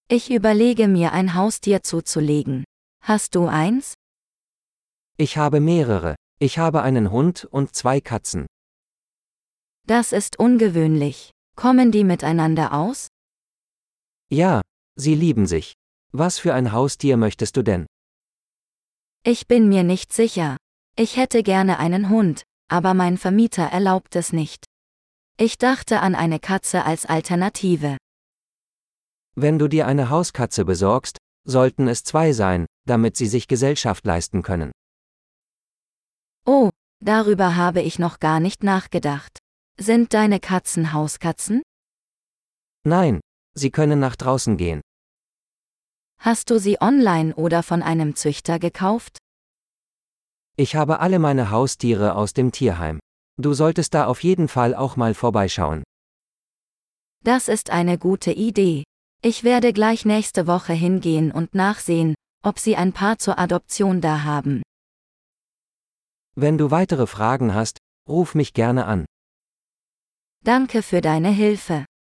Ich überlege mir ein Haustier zuzulegen. Hast du eins? Ich habe mehrere. Ich habe einen Hund und 2 Katzen. Das ist ungewöhnlich. Kommen die miteinander aus? Ja, sie lieben sich. Was für ein Haustier möchtest du denn? Ich bin mir nicht sicher. Ich hätte gerne einen Hund, aber mein Vermieter erlaubt es nicht. Ich dachte an eine Katze als Alternative. Wenn du dir eine Hauskatze besorgst, sollten es 2 sein, damit sie sich Gesellschaft leisten können. Oh, darüber habe ich noch gar nicht nachgedacht. Sind deine Katzen Hauskatzen? Nein, sie können nach draußen gehen. Hast du sie online oder von einem Züchter gekauft? Ich habe alle meine Haustiere aus dem Tierheim. Du solltest da auf jeden Fall auch mal vorbeischauen. Das ist eine gute Idee. Ich werde gleich nächste Woche hingehen und nachsehen, ob sie ein Paar zur Adoption da haben. Wenn du weitere Fragen hast, ruf mich gerne an. Danke für deine Hilfe.